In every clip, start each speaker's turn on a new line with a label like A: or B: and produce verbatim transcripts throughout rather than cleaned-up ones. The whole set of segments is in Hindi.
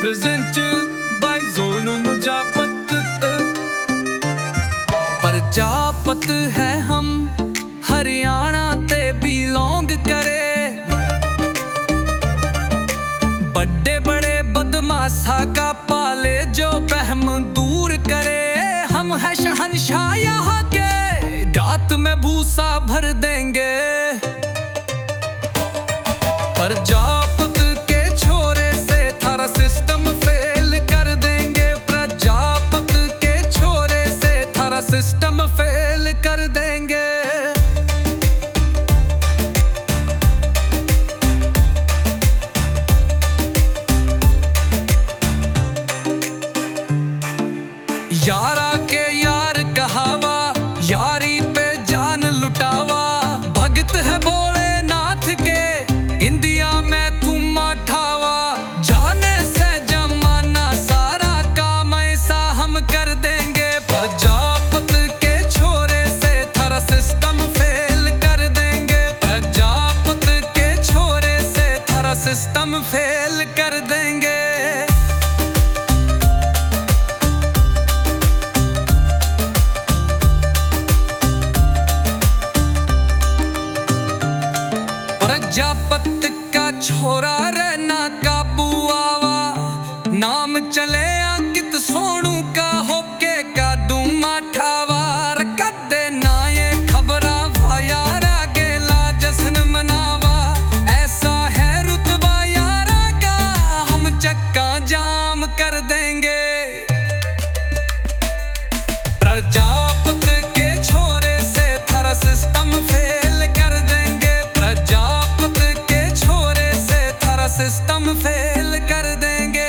A: Presented by Zonu Mujapat। Prajapat है हम हरियाणा ते बिलोंग करे, बड़े बड़े बदमाशा का पाले जो बहम दूर करे। हम है शहंशाह यहाँ के, रात में भूसा भर देंगे। प्रजापत के छोरे से थारा सिस्टम फेल कर देंगे। प्रजापत के छोरे से थारा सिस्टम फेल कर देंगे। यारा के यार कहावा, यारी पे जान लुटावा। भगत है भोलेनाथ के, इंडिया में तुम अठावा। जाने से जमाना सारा काम ऐसा हम कर देंगे। प्रजापत के छोरे से थारा सिस्टम फेल कर देंगे। प्रजापत के छोरे से थारा सिस्टम फेल कर देंगे। प्रजापत का छोरा रहना काबू आवा, नाम चले अंकित सोनू का होके का दूमा ठावा। कदे ना ये खबरा यारा गेला जश्न मनावा। ऐसा है रुतबा यारा का, हम चक्का जाम कर देंगे। प्रजापत के छोरे से थारा सिस्टम फेल कर देंगे। प्रजापत के छोरे से थारा सिस्टम फेल कर देंगे।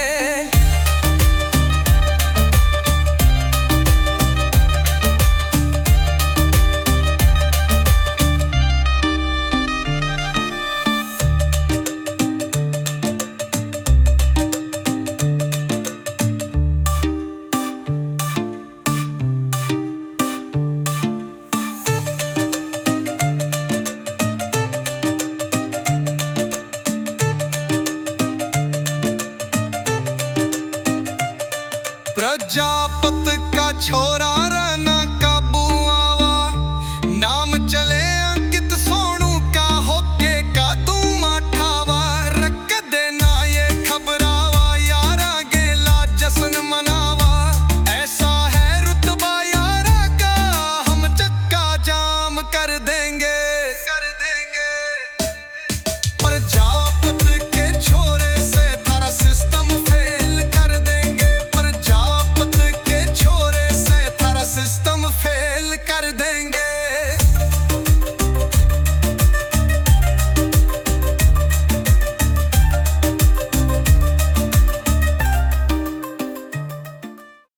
A: प्रजापत का छोरा रहना काबू आवा, नाम चले अंकित सोनू का होके का दूमा ठावा। रख देना ये खबरावा यारा गेला जश्न मनावा। ऐसा है रुतबा यारा का, हम चक्का जाम कर देंगे कर देंगे। प्रजापत के छोरे से थारा सिस्टम फेल कर देंगे। प्रजापत के छोरे से थारा सिस्टम फेल कर देंगे।